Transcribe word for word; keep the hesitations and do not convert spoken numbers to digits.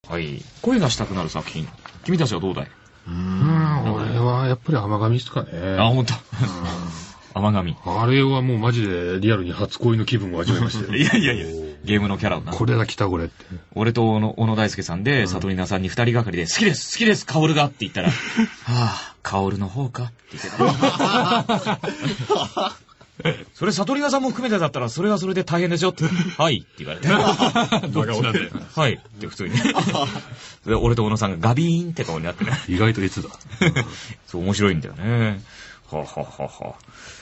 はい。声がしたくなる作品。君たちはどうだい？ うーん、俺はやっぱり甘噛みですかね。 あ、ほんと。甘噛み。 あれはもうマジでリアルに初恋の気分を味わいましたよ。 いやいやいや、ゲームのキャラをな。 これが来たこれって。 俺と小野、小野大輔さんで、里里さんに二人がかりで、好きです、好きです、薫がって言ったら、はぁ、薫の方かって言ってた。それ里里さんも含めてだったら、それはそれで大変でしょって。はいって言われて。 どっちなんだよ。 はいって普通に。で俺と小野さんがガビーンって顔になってね。 意外といつだ。 そう、面白いんだよね。はぁはぁはぁはぁ。